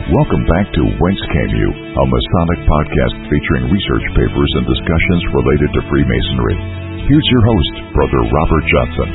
Welcome back to Whence Came You, a Masonic podcast featuring research papers and discussions related to Freemasonry. Here's your host, Brother Robert Johnson.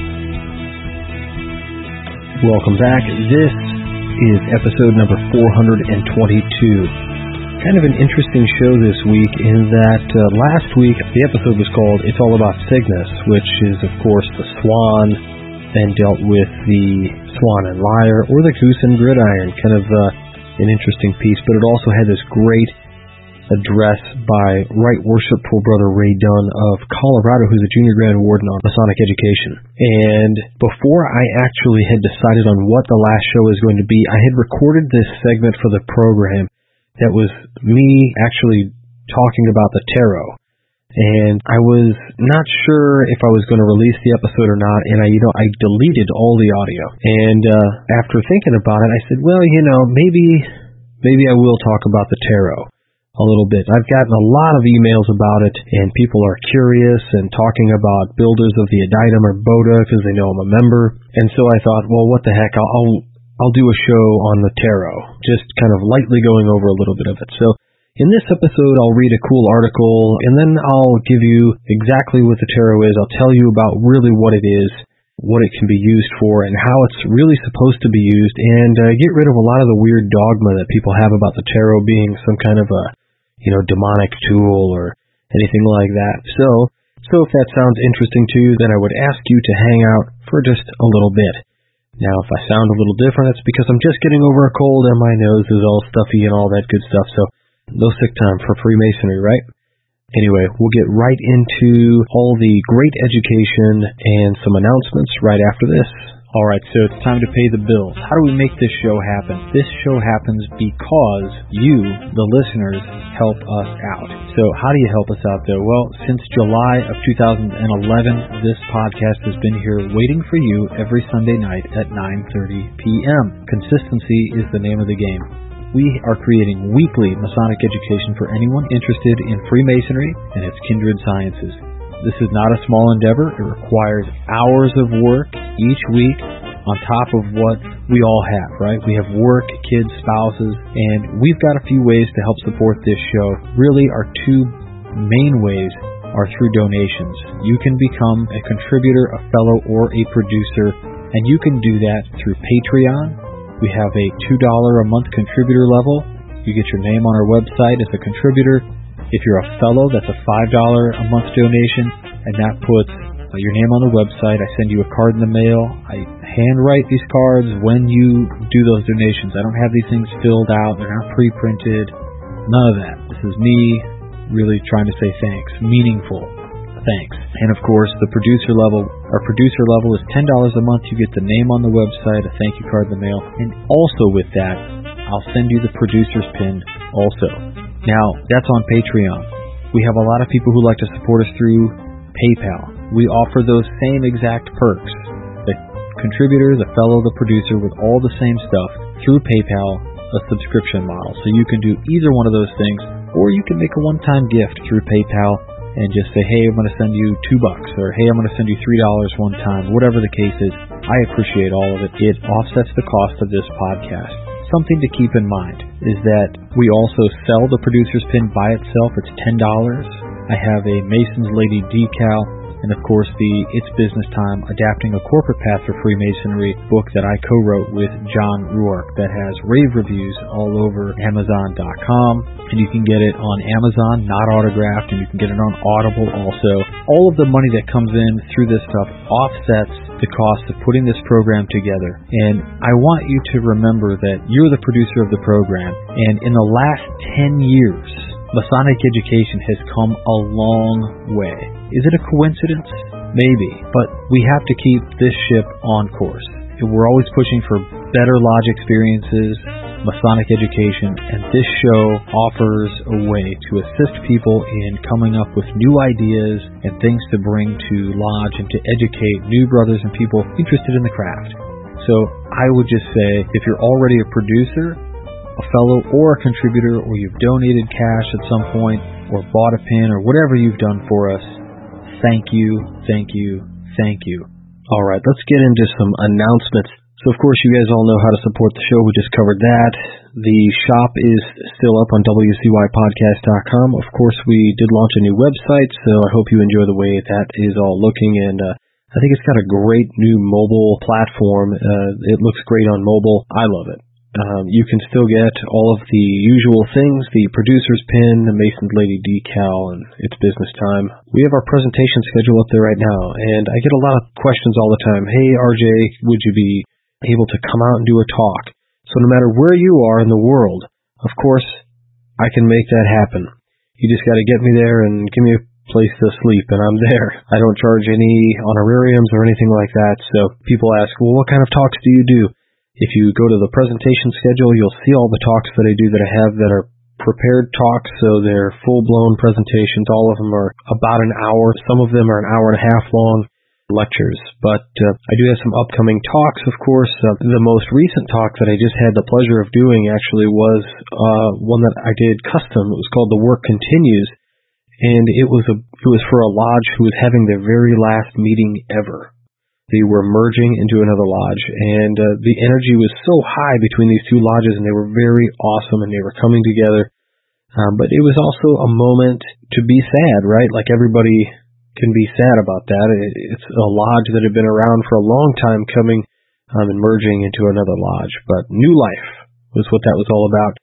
Welcome back. This is episode number 422. Kind of an interesting show this week in that last week the episode was called It's All About Cygnus, which is, of course, the swan, and dealt with the swan and lyre, or the goose and gridiron, kind of an interesting piece, but it also had this great address by Right Worshipful Brother Ray Dunn of Colorado, who's a Junior Grand Warden on Masonic education. And before I actually had decided on what the last show was going to be, I had recorded this segment for the program that was me actually talking about the tarot. And I was not sure if I was going to release the episode or not, and I deleted all the audio. And after thinking about it, I said, well, maybe I will talk about the tarot a little bit. I've gotten a lot of emails about it, and people are curious and talking about Builders of the Adytum or BODA because they know I'm a member. And so I thought, well, what the heck, I'll do a show on the tarot, just kind of lightly going over a little bit of it. So in this episode, I'll read a cool article, and then I'll give you exactly what the tarot is. I'll tell you about really what it is, what it can be used for, and how it's really supposed to be used, and get rid of a lot of the weird dogma that people have about the tarot being some kind of a, demonic tool or anything like that. So if that sounds interesting to you, then I would ask you to hang out for just a little bit. Now, if I sound a little different, it's because I'm just getting over a cold and my nose is all stuffy and all that good stuff, so no sick time for Freemasonry, right? Anyway, we'll get right into all the great education and some announcements right after this. All right, so it's time to pay the bills. How do we make this show happen? This show happens because you, the listeners, help us out. So how do you help us out, though? Well, since July of 2011, this podcast has been here waiting for you every Sunday night at 9:30 p.m. Consistency is the name of the game. We are creating weekly Masonic education for anyone interested in Freemasonry and its kindred sciences. This is not a small endeavor. It requires hours of work each week on top of what we all have, right? We have work, kids, spouses, and we've got a few ways to help support this show. Really, our two main ways are through donations. You can become a contributor, a fellow, or a producer, and you can do that through Patreon. We have a $2 a month contributor level. You get your name on our website as a contributor. If you're a fellow, that's a $5 a month donation, and that puts your name on the website. I send you a card in the mail. I handwrite these cards when you do those donations. I don't have these things filled out. They're not pre-printed. None of that. This is me really trying to say thanks. Meaningful thanks. And of course, the producer level. Our producer level is $10 a month. You get the name on the website, a thank you card in the mail, and also with that, I'll send you the producer's pin also. Now, that's on Patreon. We have a lot of people who like to support us through PayPal. We offer those same exact perks. The contributor, the fellow, the producer, with all the same stuff through PayPal, a subscription model. So you can do either one of those things, or you can make a one-time gift through PayPal and just say, hey, I'm going to send you $2, or hey, I'm going to send you $3 one time, whatever the case is. I appreciate all of it. It offsets the cost of this podcast. Something to keep in mind is that we also sell the producer's pin by itself. It's $10. I have a Mason's Lady decal, and of course the It's Business Time, Adapting a Corporate Path for Freemasonry book that I co-wrote with John Rourke that has rave reviews all over Amazon.com, and you can get it on Amazon, not autographed, and you can get it on Audible also. All of the money that comes in through this stuff offsets the cost of putting this program together, and I want you to remember that you're the producer of the program, and in the last 10 years, Masonic education has come a long way. Is it a coincidence? Maybe, but we have to keep this ship on course. We're always pushing for better lodge experiences, Masonic education, and this show offers a way to assist people in coming up with new ideas and things to bring to lodge and to educate new brothers and people interested in the craft. So I would just say, if you're already a producer, a fellow, or a contributor, or you've donated cash at some point, or bought a pin, or whatever you've done for us, thank you, thank you, thank you. All right, let's get into some announcements. So, of course, you guys all know how to support the show. We just covered that. The shop is still up on WCYpodcast.com. Of course, we did launch a new website, so I hope you enjoy the way that is all looking. And I think it's got a great new mobile platform. It looks great on mobile. I love it. You can still get all of the usual things, the producer's pin, the Mason's Lady decal, and It's Business Time. We have our presentation schedule up there right now, and I get a lot of questions all the time. Hey, RJ, would you be able to come out and do a talk? So no matter where you are in the world, of course, I can make that happen. You just got to get me there and give me a place to sleep, and I'm there. I don't charge any honorariums or anything like that. So people ask, well, what kind of talks do you do? If you go to the presentation schedule, you'll see all the talks that I do that I have that are prepared talks, so they're full-blown presentations. All of them are about an hour. Some of them are an hour and a half long lectures. But I do have some upcoming talks, of course. The most recent talk that I just had the pleasure of doing actually was one that I did custom. It was called The Work Continues, and it was for a lodge who was having their very last meeting ever. They were merging into another lodge, and the energy was so high between these two lodges, and they were very awesome, and they were coming together. But it was also a moment to be sad, right? Like everybody can be sad about that. It's a lodge that had been around for a long time coming and merging into another lodge. But new life was what that was all about.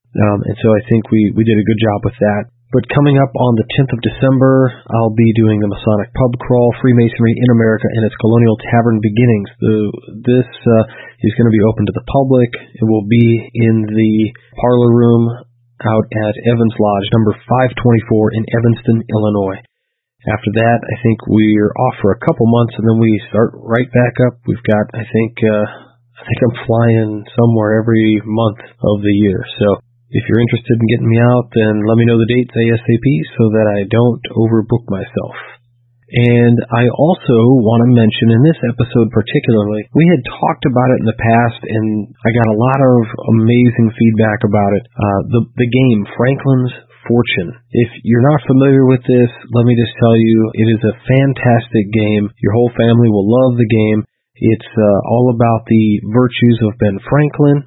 And so I think we did a good job with that. But coming up on the 10th of December, I'll be doing the Masonic Pub Crawl, Freemasonry in America and its Colonial Tavern Beginnings. This is going to be open to the public. It will be in the parlor room out at Evans Lodge, number 524 in Evanston, Illinois. After that, I think we're off for a couple months, and then we start right back up. We've got, I think I'm flying somewhere every month of the year. So if you're interested in getting me out, then let me know the dates ASAP so that I don't overbook myself. And I also want to mention in this episode particularly, we had talked about it in the past, and I got a lot of amazing feedback about it. The game, Franklin's Fortune. If you're not familiar with this, let me just tell you, it is a fantastic game. Your whole family will love the game. It's all about the virtues of Ben Franklin,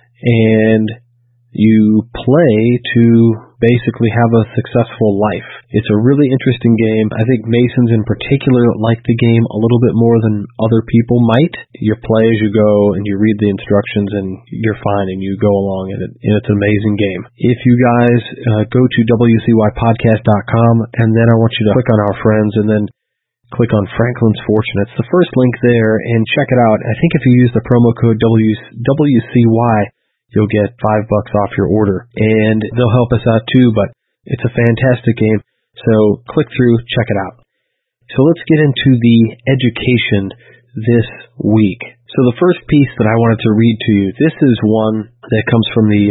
and you play to basically have a successful life. It's a really interesting game. I think Masons in particular like the game a little bit more than other people might. You play as you go and you read the instructions and you're fine and you go along and it's an amazing game. If you guys go to WCYpodcast.com and then I want you to click on Our Friends and then click on Franklin's Fortune. It's the first link there and check it out. I think if you use the promo code WCY, you'll get $5 off your order, and they'll help us out too, but it's a fantastic game, so click through, check it out. So let's get into the education this week. So the first piece that I wanted to read to you, this is one that comes from the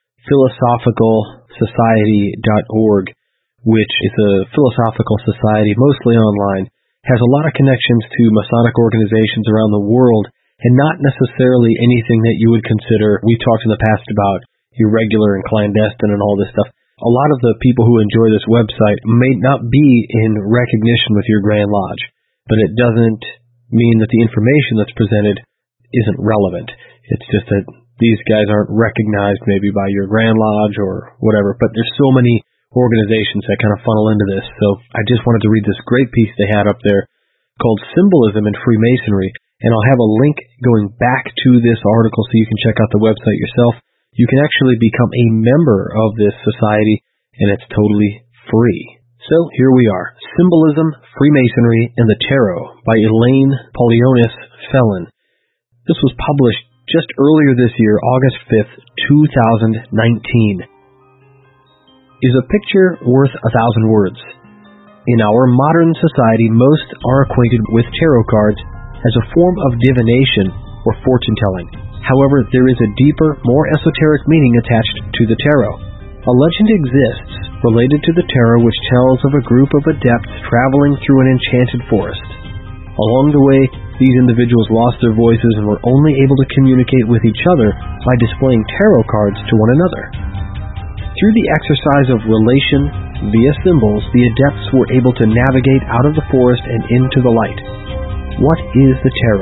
philosophicalsociety.org, which is a philosophical society, mostly online, has a lot of connections to Masonic organizations around the world, and not necessarily anything that you would consider. We talked in the past about irregular and clandestine and all this stuff. A lot of the people who enjoy this website may not be in recognition with your Grand Lodge, but it doesn't mean that the information that's presented isn't relevant. It's just that these guys aren't recognized maybe by your Grand Lodge or whatever, but there's so many organizations that kind of funnel into this. So I just wanted to read this great piece they had up there called Symbolism in Freemasonry. And I'll have a link going back to this article so you can check out the website yourself. You can actually become a member of this society, and it's totally free. So here we are, Symbolism, Freemasonry, and the Tarot by Elaine Polionis Felon. This was published just earlier this year, August 5th, 2019. Is a picture worth 1,000 words? In our modern society, most are acquainted with tarot cards as a form of divination or fortune-telling. However, there is a deeper, more esoteric meaning attached to the tarot. A legend exists related to the tarot which tells of a group of adepts traveling through an enchanted forest. Along the way, these individuals lost their voices and were only able to communicate with each other by displaying tarot cards to one another. Through the exercise of relation via symbols, the adepts were able to navigate out of the forest and into the light. What is the tarot?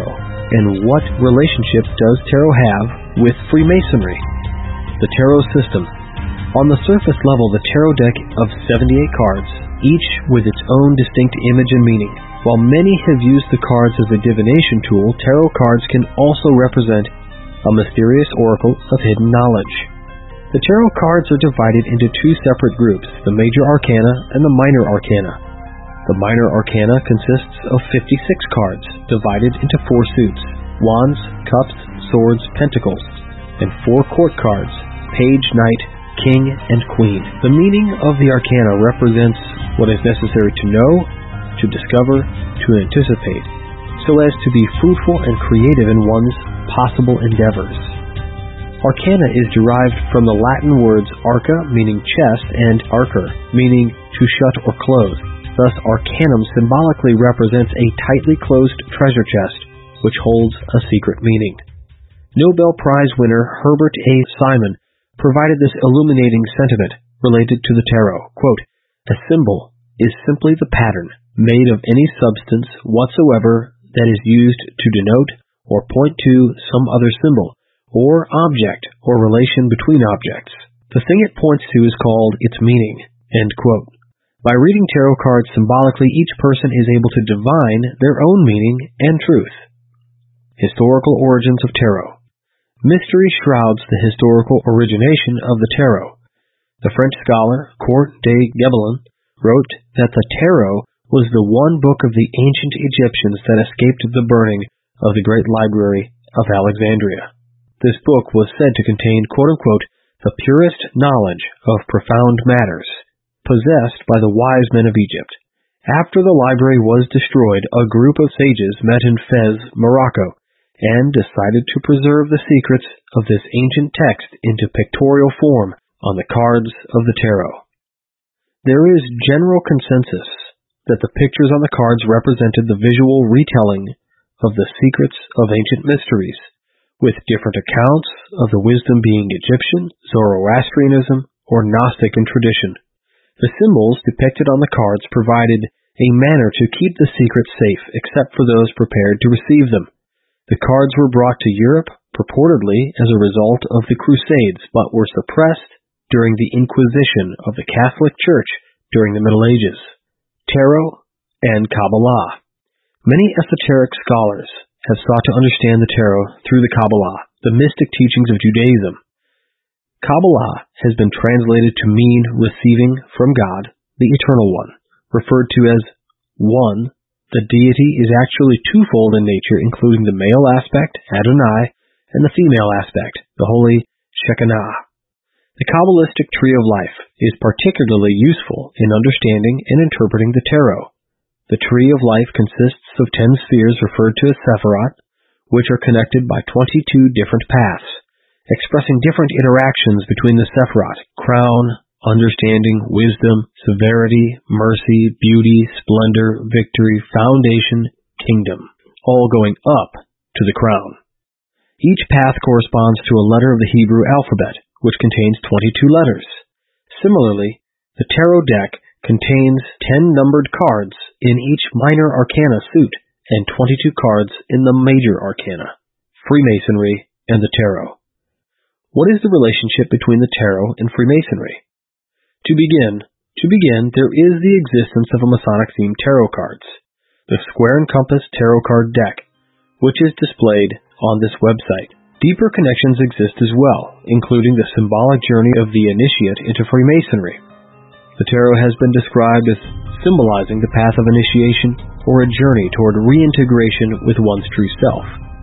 And what relationship does tarot have with Freemasonry? The tarot system. On the surface level, the tarot deck of 78 cards, each with its own distinct image and meaning. While many have used the cards as a divination tool, tarot cards can also represent a mysterious oracle of hidden knowledge. The tarot cards are divided into two separate groups, the major arcana and the minor arcana. The minor arcana consists of 56 cards, divided into 4 suits: wands, cups, swords, pentacles, and 4 court cards: page, knight, king, and queen. The meaning of the arcana represents what is necessary to know, to discover, to anticipate, so as to be fruitful and creative in one's possible endeavors. Arcana is derived from the Latin words arca, meaning chest, and arcere, meaning to shut or close. Thus, arcanum symbolically represents a tightly closed treasure chest, which holds a secret meaning. Nobel Prize winner Herbert A. Simon provided this illuminating sentiment related to the tarot. Quote, "A symbol is simply the pattern made of any substance whatsoever that is used to denote or point to some other symbol, or object, or relation between objects. The thing it points to is called its meaning." End quote. By reading tarot cards symbolically, each person is able to divine their own meaning and truth. Historical origins of tarot. Mystery shrouds the historical origination of the tarot. The French scholar Court de Gebelin wrote that the tarot was the one book of the ancient Egyptians that escaped the burning of the great library of Alexandria. This book was said to contain, quote-unquote, the purest knowledge of profound matters, possessed by the wise men of Egypt. After the library was destroyed, a group of sages met in Fez, Morocco, and decided to preserve the secrets of this ancient text into pictorial form on the cards of the tarot. There is general consensus that the pictures on the cards represented the visual retelling of the secrets of ancient mysteries, with different accounts of the wisdom being Egyptian, Zoroastrianism, or Gnostic in tradition. The symbols depicted on the cards provided a manner to keep the secrets safe, except for those prepared to receive them. The cards were brought to Europe, purportedly as a result of the Crusades, but were suppressed during the Inquisition of the Catholic Church during the Middle Ages. Tarot and Kabbalah. Many esoteric scholars have sought to understand the tarot through the Kabbalah, the mystic teachings of Judaism. Kabbalah has been translated to mean receiving from God, the Eternal One, referred to as one. The deity is actually twofold in nature, including the male aspect, Adonai, and the female aspect, the holy Shekinah. The Kabbalistic tree of life is particularly useful in understanding and interpreting the tarot. The tree of life consists of 10 spheres referred to as Sephirot, which are connected by 22 different paths, expressing different interactions between the Sephirot: crown, understanding, wisdom, severity, mercy, beauty, splendor, victory, foundation, kingdom, all going up to the crown. Each path corresponds to a letter of the Hebrew alphabet, which contains 22 letters. Similarly, the tarot deck contains 10 numbered cards in each minor arcana suit and 22 cards in the major arcana, Freemasonry, and the tarot. What is the relationship between the tarot and Freemasonry? To begin, there is the existence of a Masonic-themed tarot cards, the Square and Compass Tarot Card Deck, which is displayed on this website. Deeper connections exist as well, including the symbolic journey of the initiate into Freemasonry. The tarot has been described as symbolizing the path of initiation or a journey toward reintegration with one's true self.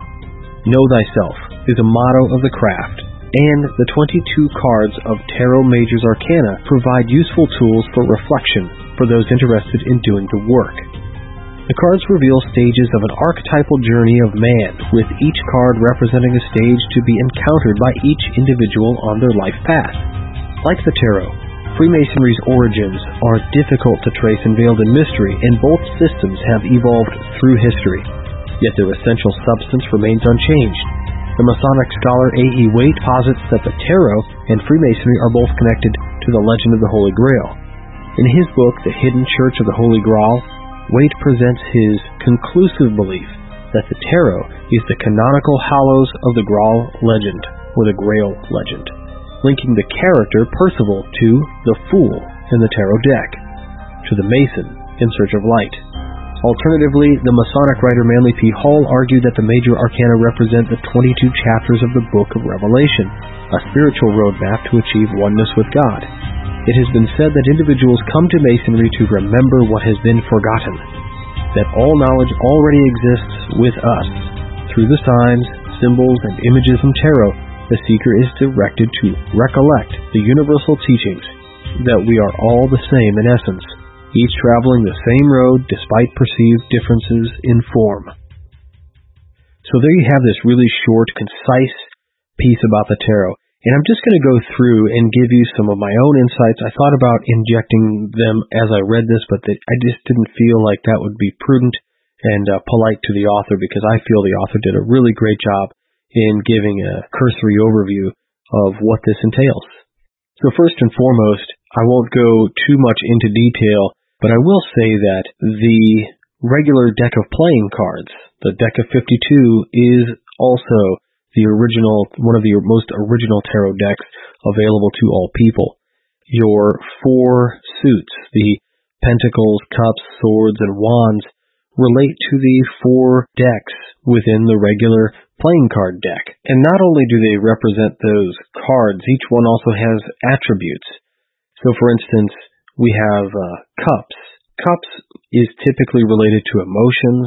Know thyself is a motto of the craft, and the 22 cards of Tarot Major's Arcana provide useful tools for reflection for those interested in doing the work. The cards reveal stages of an archetypal journey of man, with each card representing a stage to be encountered by each individual on their life path. Like the tarot, Freemasonry's origins are difficult to trace and veiled in mystery, and both systems have evolved through history, yet their essential substance remains unchanged. The Masonic scholar A.E. Waite posits that the tarot and Freemasonry are both connected to the legend of the Holy Grail. In his book, The Hidden Church of the Holy Grail, Waite presents his conclusive belief that the tarot is the canonical Hallows of the Graal legend, or the Grail legend, linking the character Percival to the Fool in the tarot deck, to the Mason in search of light. Alternatively, the Masonic writer Manly P. Hall argued that the major arcana represent the 22 chapters of the Book of Revelation, a spiritual roadmap to achieve oneness with God. It has been said that individuals come to Masonry to remember what has been forgotten, that all knowledge already exists with us. Through the signs, symbols, and images from tarot, the seeker is directed to recollect the universal teachings, that we are all the same in essence, each traveling the same road despite perceived differences in form. So there you have this really short, concise piece about the tarot. And I'm just going to go through and give you some of my own insights. I thought about injecting them as I read this, but I just didn't feel like that would be prudent and polite to the author, because I feel the author did a really great job in giving a cursory overview of what this entails. So first and foremost, I won't go too much into detail, but I will say that the regular deck of playing cards, the deck of 52, is also the original, one of the most original tarot decks available to all people. Your 4 suits, the pentacles, cups, swords, and wands, relate to the 4 decks within the regular playing card deck. And not only do they represent those cards, each one also has attributes. So for instance, we have cups. Cups is typically related to emotions,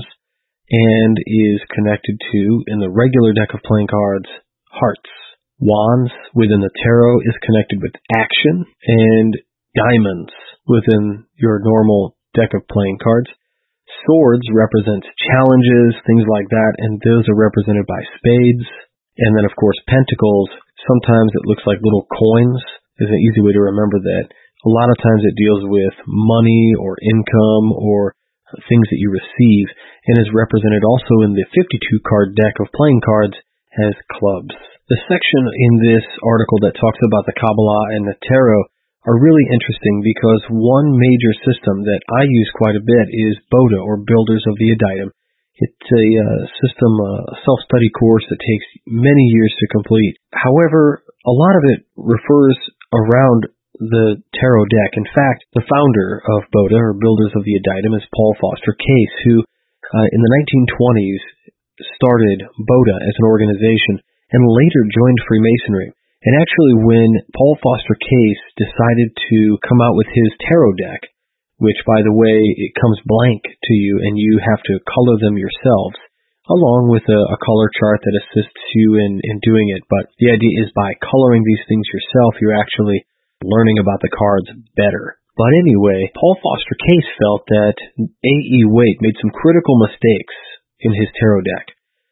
and is connected to, in the regular deck of playing cards, hearts. Wands within the tarot is connected with action, and diamonds within your normal deck of playing cards. Swords represents challenges, things like that, and those are represented by spades. And then of course pentacles, sometimes it looks like little coins, is an easy way to remember that. A lot of times it deals with money or income or things that you receive, and is represented also in the 52-card deck of playing cards as clubs. The section in this article that talks about the Kabbalah and the tarot are really interesting, because one major system that I use quite a bit is BODA, or Builders of the Adytum. It's a system, a self-study course that takes many years to complete. However, a lot of it refers around the tarot deck. In fact, the founder of BODA, or Builders of the Adytum, is Paul Foster Case, who in the 1920s started BODA as an organization and later joined Freemasonry. And actually, when Paul Foster Case decided to come out with his tarot deck, which, by the way, it comes blank to you and you have to color them yourselves, along with a color chart that assists you in doing it. But the idea is by coloring these things yourself, you're actually learning about the cards better. But anyway, Paul Foster Case felt that A.E. Waite made some critical mistakes in his tarot deck,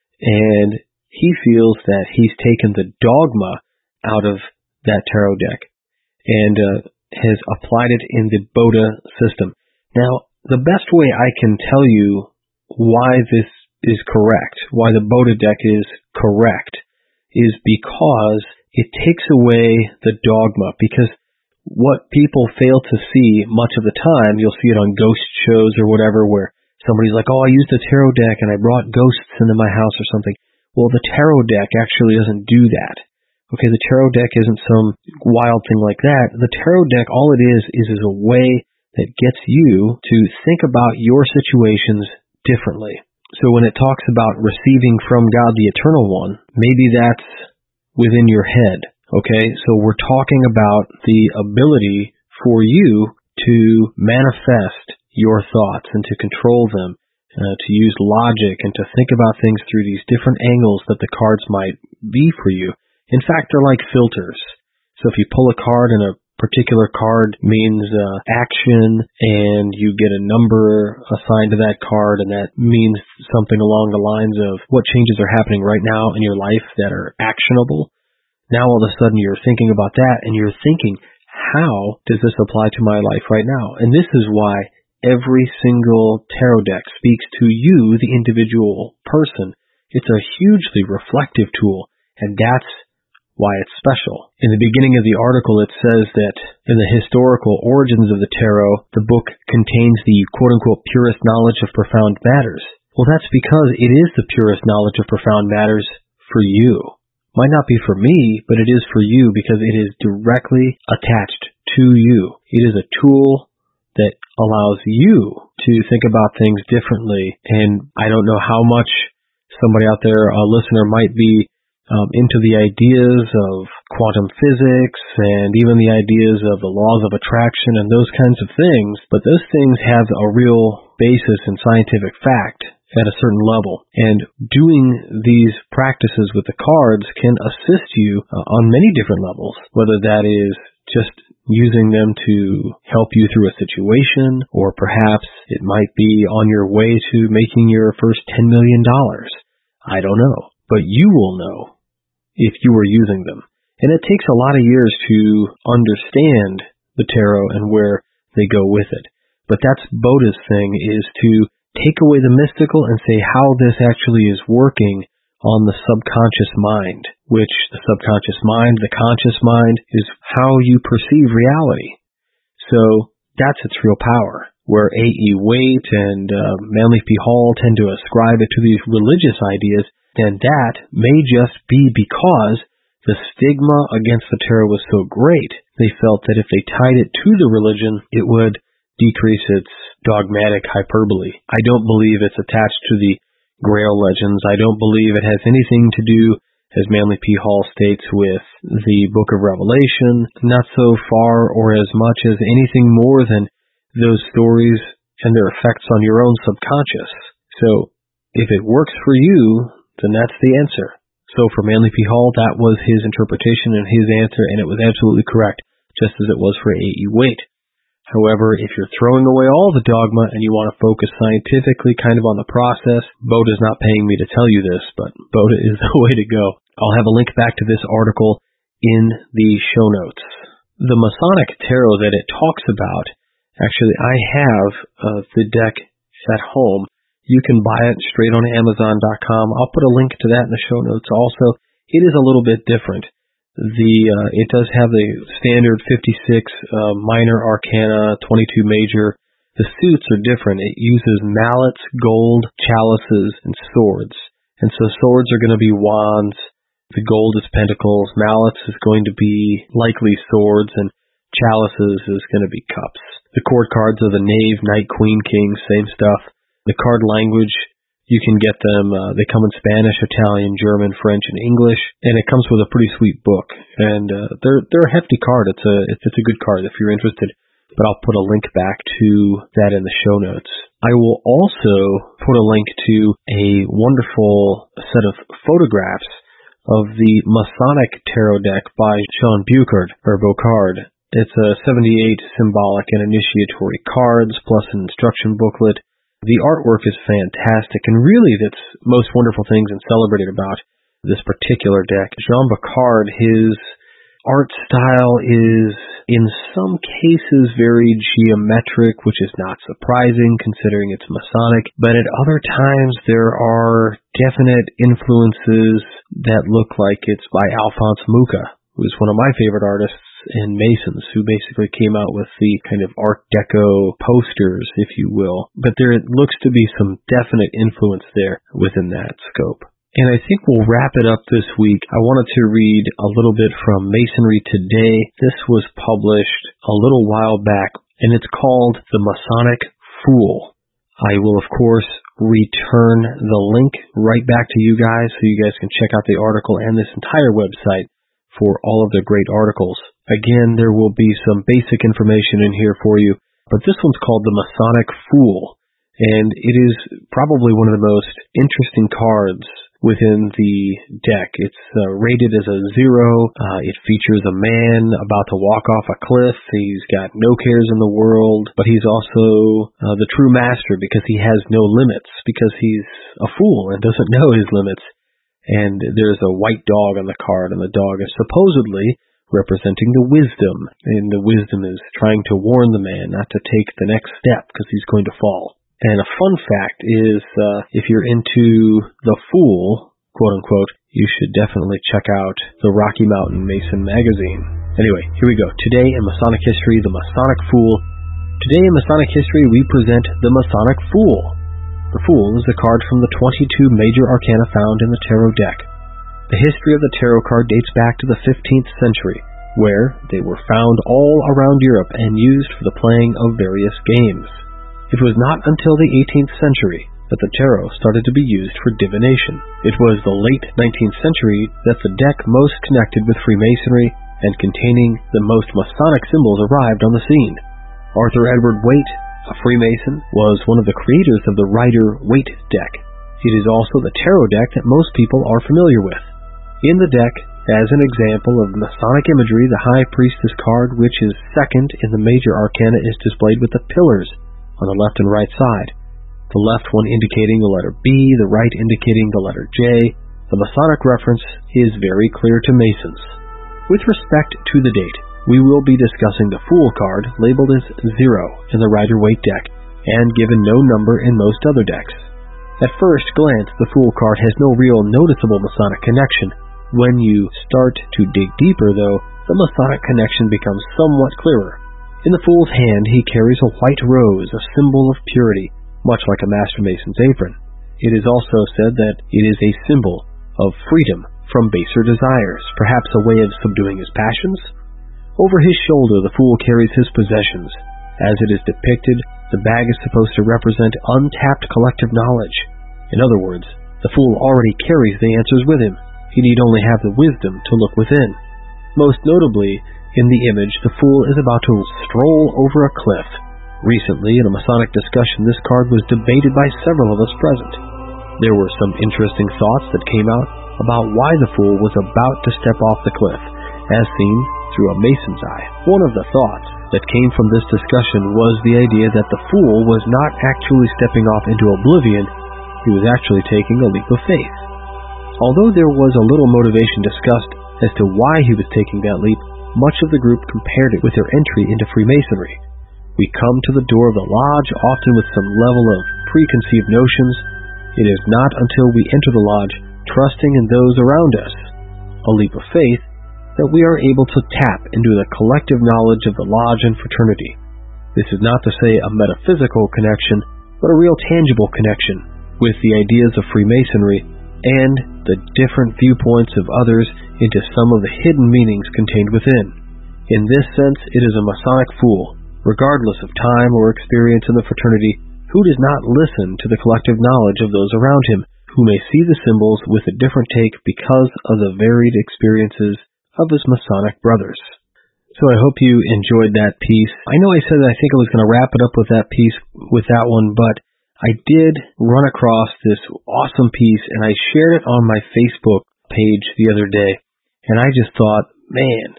and he feels that he's taken the dogma out of that tarot deck and has applied it in the BODA system. Now, the best way I can tell you why this is correct, why the BODA deck is correct, is because it takes away the dogma. Because what people fail to see much of the time, you'll see it on ghost shows or whatever, where somebody's like, oh, I used a tarot deck and I brought ghosts into my house or something. Well, the tarot deck actually doesn't do that. Okay, the tarot deck isn't some wild thing like that. The tarot deck, all it is a way that gets you to think about your situations differently. So when it talks about receiving from God the Eternal One, maybe that's within your head. Okay, so we're talking about the ability for you to manifest your thoughts and to control them, to use logic and to think about things through these different angles that the cards might be for you. In fact, they're like filters. So if you pull a card and a particular card means action, and you get a number assigned to that card, and that means something along the lines of what changes are happening right now in your life that are actionable. Now all of a sudden you're thinking about that, and you're thinking, how does this apply to my life right now? And this is why every single tarot deck speaks to you, the individual person. It's a hugely reflective tool, and that's why it's special. In the beginning of the article, it says that in the historical origins of the tarot, the book contains the quote-unquote purest knowledge of profound matters. Well, that's because it is the purest knowledge of profound matters for you. Might not be for me, but it is for you because it is directly attached to you. It is a tool that allows you to think about things differently. And I don't know how much somebody out there, a listener, might be into the ideas of quantum physics and even the ideas of the laws of attraction and those kinds of things, but those things have a real basis in scientific fact at a certain level. And doing these practices with the cards can assist you on many different levels, whether that is just using them to help you through a situation, or perhaps it might be on your way to making your first $10 million. I don't know, but you will know if you are using them. And it takes a lot of years to understand the tarot and where they go with it. But that's Boda's thing, is to take away the mystical and say how this actually is working on the subconscious mind, which the subconscious mind, the conscious mind, is how you perceive reality. So that's its real power. Where A.E. Waite and Manly P. Hall tend to ascribe it to these religious ideas, then that may just be because the stigma against the tarot was so great, they felt that if they tied it to the religion, it would decrease its dogmatic hyperbole. I don't believe it's attached to the Grail legends. I don't believe it has anything to do, as Manly P. Hall states, with the Book of Revelation, not so far or as much as anything more than those stories and their effects on your own subconscious. So if it works for you, then that's the answer. So for Manly P. Hall, that was his interpretation and his answer, and it was absolutely correct, just as it was for A.E. Waite. However, if you're throwing away all the dogma and you want to focus scientifically kind of on the process, Boda's not paying me to tell you this, but Boda is the way to go. I'll have a link back to this article in the show notes. The Masonic Tarot that it talks about, actually, I have the deck at home. You can buy it straight on Amazon.com. I'll put a link to that in the show notes also. It is a little bit different. It does have the standard 56 minor arcana, 22 major. The suits are different. It uses mallets, gold, chalices, and swords. And so swords are going to be wands. The gold is pentacles. Mallets is going to be likely swords, and chalices is going to be cups. The court cards are the knave, knight, queen, king, same stuff. The card language, you can get them, they come in Spanish, Italian, German, French, and English, and it comes with a pretty sweet book. And they're a hefty card. It's a good card if you're interested, but I'll put a link back to that in the show notes. I will also put a link to a wonderful set of photographs of the Masonic Tarot deck by Sean Boucard. It's a 78 symbolic and initiatory cards plus an instruction booklet. The artwork is fantastic, and really that's most wonderful things and celebrated about this particular deck. Jean Boucard, his art style is in some cases very geometric, which is not surprising considering it's Masonic, but at other times there are definite influences that look like it's by Alphonse Mucha, who's one of my favorite artists and Masons, who basically came out with the kind of Art Deco posters, if you will. But there looks to be some definite influence there within that scope. And I think we'll wrap it up this week. I wanted to read a little bit from Masonry Today. This was published a little while back, and it's called The Masonic Fool. I will, of course, return the link right back to you guys so you guys can check out the article and this entire website for all of the great articles. Again, there will be some basic information in here for you, but this one's called The Masonic Fool, and it is probably one of the most interesting cards within the deck. It's rated as a 0. It features a man about to walk off a cliff. He's got no cares in the world, but he's also the true master because he has no limits, because he's a fool and doesn't know his limits. And there's a white dog on the card, and the dog is supposedly representing the wisdom, and the wisdom is trying to warn the man not to take the next step because he's going to fall. And a fun fact is, if you're into the Fool, quote unquote, you should definitely check out the Rocky Mountain Mason magazine. Anyway, here we go. Today in Masonic History, the Masonic Fool. Today in Masonic History, we present the Masonic Fool. The Fool is a card from the 22 major arcana found in the tarot deck. The history of the tarot card dates back to the 15th century, where they were found all around Europe and used for the playing of various games. It was not until the 18th century that the tarot started to be used for divination. It was the late 19th century that the deck most connected with Freemasonry and containing the most Masonic symbols arrived on the scene. Arthur Edward Waite, a Freemason, was one of the creators of the Rider-Waite deck. It is also the tarot deck that most people are familiar with. In the deck, as an example of Masonic imagery, the High Priestess card, which is second in the major arcana, is displayed with the pillars on the left and right side. The left one indicating the letter B, the right indicating the letter J. The Masonic reference is very clear to Masons. With respect to the date, we will be discussing the Fool card, labeled as 0 in the Rider-Waite deck, and given no number in most other decks. At first glance, the Fool card has no real noticeable Masonic connection. When you start to dig deeper, though, the Masonic connection becomes somewhat clearer. In the Fool's hand, he carries a white rose, a symbol of purity, much like a Master Mason's apron. It is also said that it is a symbol of freedom from baser desires, perhaps a way of subduing his passions. Over his shoulder, the Fool carries his possessions. As it is depicted, the bag is supposed to represent untapped collective knowledge. In other words, the Fool already carries the answers with him. He need only have the wisdom to look within. Most notably, in the image, the Fool is about to stroll over a cliff. Recently, in a Masonic discussion, this card was debated by several of us present. There were some interesting thoughts that came out about why the Fool was about to step off the cliff, as seen through a Mason's eye. One of the thoughts that came from this discussion was the idea that the Fool was not actually stepping off into oblivion, he was actually taking a leap of faith. Although there was a little motivation discussed as to why he was taking that leap, much of the group compared it with their entry into Freemasonry. We come to the door of the lodge, often with some level of preconceived notions. It is not until we enter the lodge, trusting in those around us, a leap of faith, that we are able to tap into the collective knowledge of the lodge and fraternity. This is not to say a metaphysical connection, but a real tangible connection with the ideas of Freemasonry and the different viewpoints of others into some of the hidden meanings contained within. In this sense, it is a Masonic Fool, regardless of time or experience in the fraternity, who does not listen to the collective knowledge of those around him, who may see the symbols with a different take because of the varied experiences of his Masonic brothers. So I hope you enjoyed that piece. I know I said that I think I was going to wrap it up with that piece, with that one, but I did run across this awesome piece, and I shared it on my Facebook page the other day, and I just thought, man,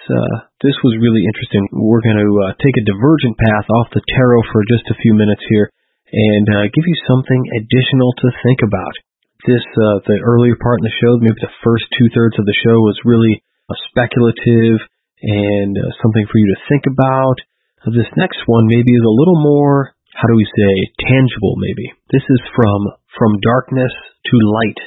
this was really interesting. We're going to take a divergent path off the tarot for just a few minutes here, and give you something additional to think about. The earlier part in the show, maybe the first 2/3 of the show, was really speculative and something for you to think about. This next one maybe is a little more, how do we say, tangible maybe. This is from Darkness to Light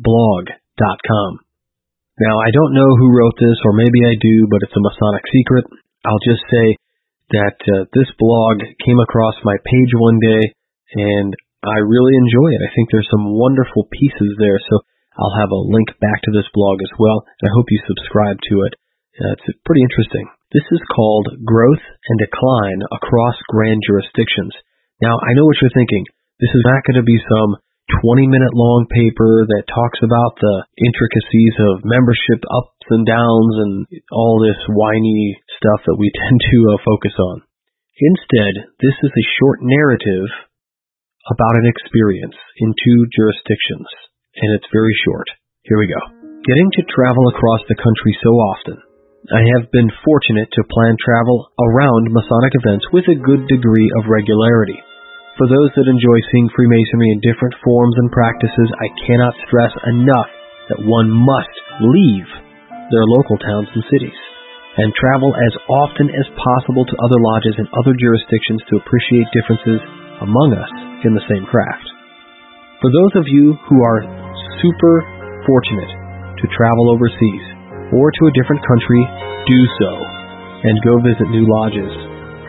blog.com. Now, I don't know who wrote this, or maybe I do, but it's a Masonic secret. I'll just say that this blog came across my page one day, and I really enjoy it. I think there's some wonderful pieces there, so I'll have a link back to this blog as well, and I hope you subscribe to it. It's pretty interesting. This is called Growth and Decline Across Grand Jurisdictions. Now, I know what you're thinking. This is not going to be some 20-minute long paper that talks about the intricacies of membership ups and downs and all this whiny stuff that we tend to focus on. Instead, this is a short narrative about an experience in 2 jurisdictions, and it's very short. Here we go. Getting to travel across the country so often, I have been fortunate to plan travel around Masonic events with a good degree of regularity. For those that enjoy seeing Freemasonry in different forms and practices, I cannot stress enough that one must leave their local towns and cities and travel as often as possible to other lodges and other jurisdictions to appreciate differences among us in the same craft. For those of you who are super fortunate to travel overseas or to a different country, do so and go visit new lodges.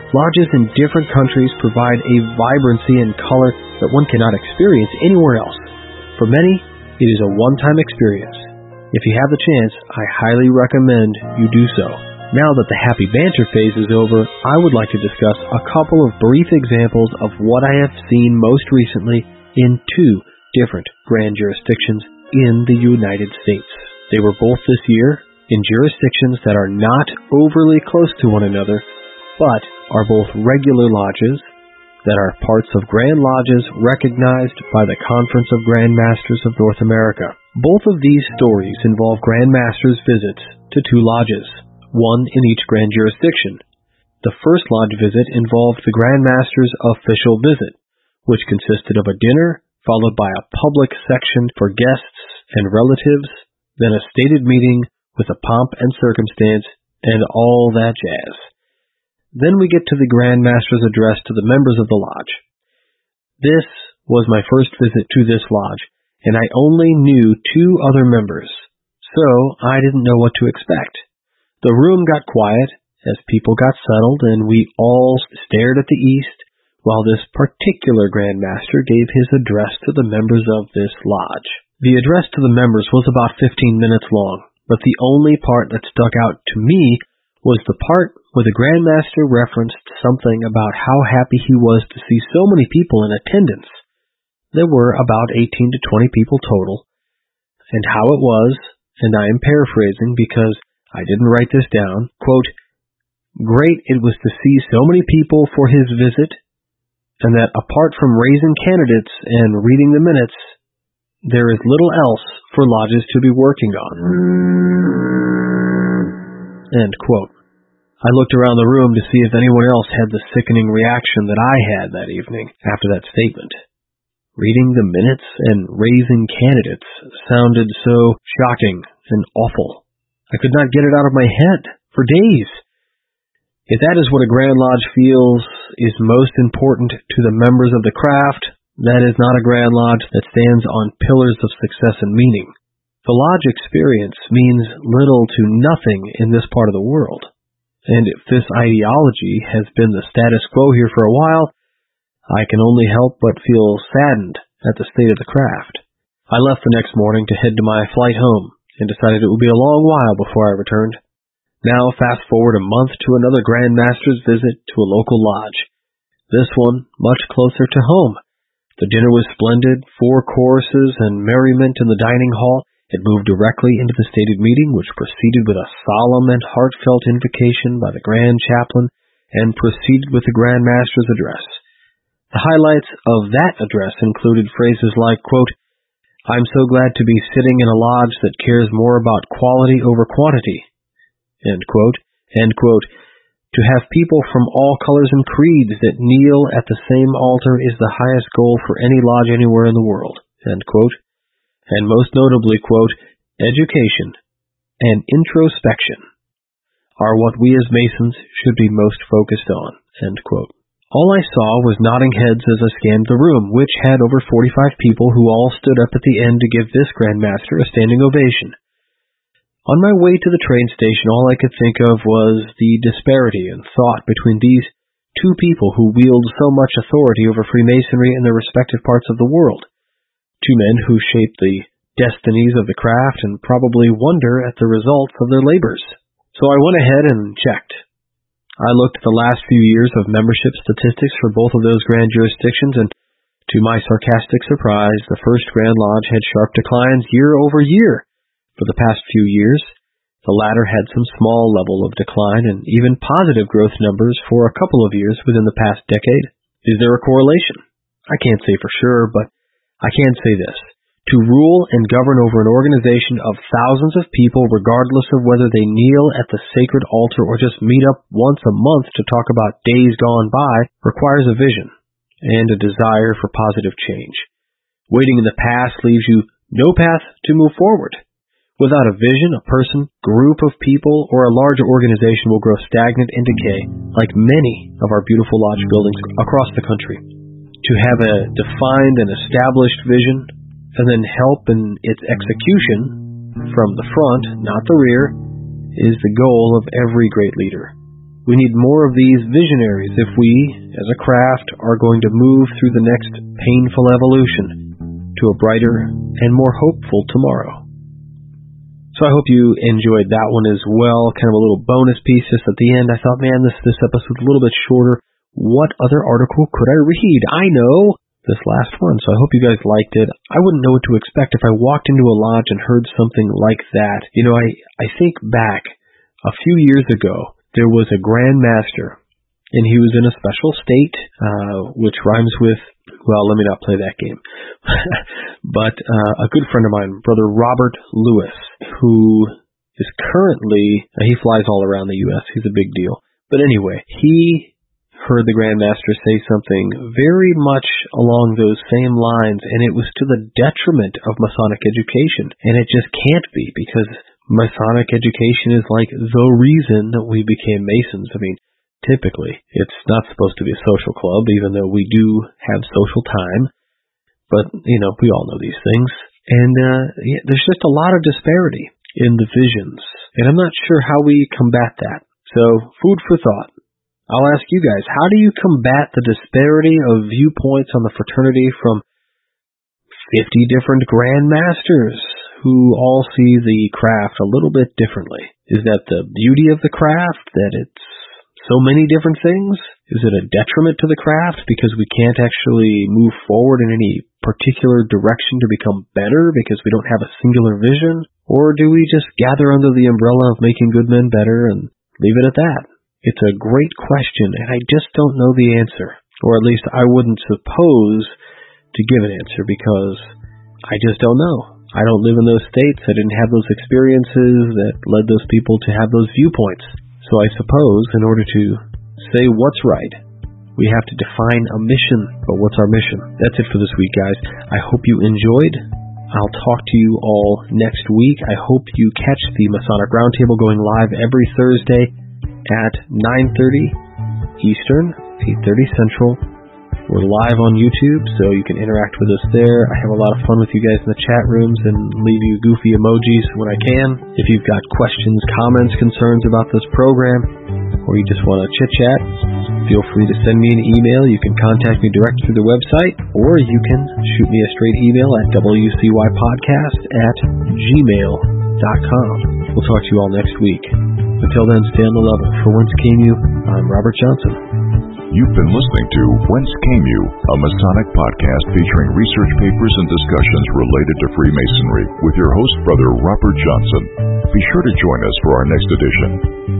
Lodges in different countries provide a vibrancy and color that one cannot experience anywhere else. For many, it is a one-time experience. If you have the chance, I highly recommend you do so. Now that the happy banter phase is over, I would like to discuss a couple of brief examples of what I have seen most recently in two different grand jurisdictions in the United States. They were both this year in jurisdictions that are not overly close to one another, but are both regular lodges that are parts of Grand Lodges recognized by the Conference of Grand Masters of North America. Both of these stories involve Grand Masters visits to two lodges, one in each grand jurisdiction. The first lodge visit involved the Grand Master's official visit, which consisted of a dinner followed by a public section for guests and relatives, then a stated meeting with a pomp and circumstance and all that jazz. Then we get to the Grand Master's address to the members of the lodge. This was my first visit to this lodge, and I only knew two other members, so I didn't know what to expect. The room got quiet as people got settled, and we all stared at the east while this particular Grand Master gave his address to the members of this lodge. The address to the members was about 15 minutes long, but the only part that stuck out to me was the part where the Grand Master referenced something about how happy he was to see so many people in attendance. There were about 18 to 20 people total, and how it was, and I am paraphrasing because I didn't write this down, quote, "Great it was to see so many people for his visit, and that apart from raising candidates and reading the minutes, there is little else for lodges to be working on." End quote. I looked around the room to see if anyone else had the sickening reaction that I had that evening after that statement. Reading the minutes and raising candidates sounded so shocking and awful. I could not get it out of my head for days. If that is what a Grand Lodge feels is most important to the members of the craft, that is not a Grand Lodge that stands on pillars of success and meaning. The lodge experience means little to nothing in this part of the world. And if this ideology has been the status quo here for a while, I can only help but feel saddened at the state of the craft. I left the next morning to head to my flight home and decided it would be a long while before I returned. Now fast forward a month to another Grand Master's visit to a local lodge. This one much closer to home. The dinner was splendid, 4 courses and merriment in the dining hall. It moved directly into the stated meeting, which proceeded with a solemn and heartfelt invocation by the Grand Chaplain and proceeded with the Grand Master's address. The highlights of that address included phrases like, quote, "I'm so glad to be sitting in a lodge that cares more about quality over quantity," end quote, "To have people from all colors and creeds that kneel at the same altar is the highest goal for any lodge anywhere in the world," end quote. And most notably, quote, "Education and introspection are what we as Masons should be most focused on," end quote. All I saw was nodding heads as I scanned the room, which had over 45 people who all stood up at the end to give this Grand Master a standing ovation. On my way to the train station, all I could think of was the disparity in thought between these two people who wield so much authority over Freemasonry in their respective parts of the world. Two men who shape the destinies of the craft and probably wonder at the results of their labors. So I went ahead and checked. I looked at the last few years of membership statistics for both of those grand jurisdictions, and to my sarcastic surprise, the First Grand Lodge had sharp declines year over year for the past few years. The latter had some small level of decline and even positive growth numbers for a couple of years within the past decade. Is there a correlation? I can't say for sure, but I can say this. To rule and govern over an organization of thousands of people, regardless of whether they kneel at the sacred altar or just meet up once a month to talk about days gone by, requires a vision and a desire for positive change. Waiting in the past leaves you no path to move forward. Without a vision, a person, group of people, or a larger organization will grow stagnant and decay, like many of our beautiful lodge buildings across the country. To have a defined and established vision, and then help in its execution from the front, not the rear, is the goal of every great leader. We need more of these visionaries if we, as a craft, are going to move through the next painful evolution to a brighter and more hopeful tomorrow. So I hope you enjoyed that one as well. Kind of a little bonus piece just at the end. I thought, man, this episode's a little bit shorter. What other article could I read? I know this last one, so I hope you guys liked it. I wouldn't know what to expect if I walked into a lodge and heard something like that. You know, I think back a few years ago, there was a Grand Master, and he was in a special state, which rhymes with, well, let me not play that game. But a good friend of mine, Brother Robert Lewis, who is currently, he flies all around the U.S., he's a big deal. But anyway, he heard the Grand Master say something very much along those same lines, and it was to the detriment of Masonic education. And it just can't be, because Masonic education is like the reason that we became Masons. I mean, typically, it's not supposed to be a social club, even though we do have social time. But, you know, we all know these things. And there's just a lot of disparity in the visions. And I'm not sure how we combat that. So, food for thought. I'll ask you guys, how do you combat the disparity of viewpoints on the fraternity from 50 different Grand Masters who all see the craft a little bit differently? Is that the beauty of the craft, that it's so many different things? Is it a detriment to the craft because we can't actually move forward in any particular direction to become better because we don't have a singular vision? Or do we just gather under the umbrella of making good men better and leave it at that? It's a great question, and I just don't know the answer. Or at least I wouldn't suppose to give an answer because I just don't know. I don't live in those states. I didn't have those experiences that led those people to have those viewpoints. So I suppose in order to say what's right, we have to define a mission. But what's our mission? That's it for this week, guys. I hope you enjoyed. I'll talk to you all next week. I hope you catch the Masonic Roundtable going live every Thursday at 9:30 Eastern, 8:30 Central. We're live on YouTube, so you can interact with us there. I have a lot of fun with you guys in the chat rooms and leave you goofy emojis when I can. If you've got questions, comments, concerns about this program, or you just want to chit-chat, feel free to send me an email. You can contact me direct through the website, or you can shoot me a straight email at wcypodcast@gmail.com. We'll talk to you all next week. Until then, stay on the level. For Whence Came You, I'm Robert Johnson. You've been listening to Whence Came You, a Masonic podcast featuring research papers and discussions related to Freemasonry with your host, Brother Robert Johnson. Be sure to join us for our next edition.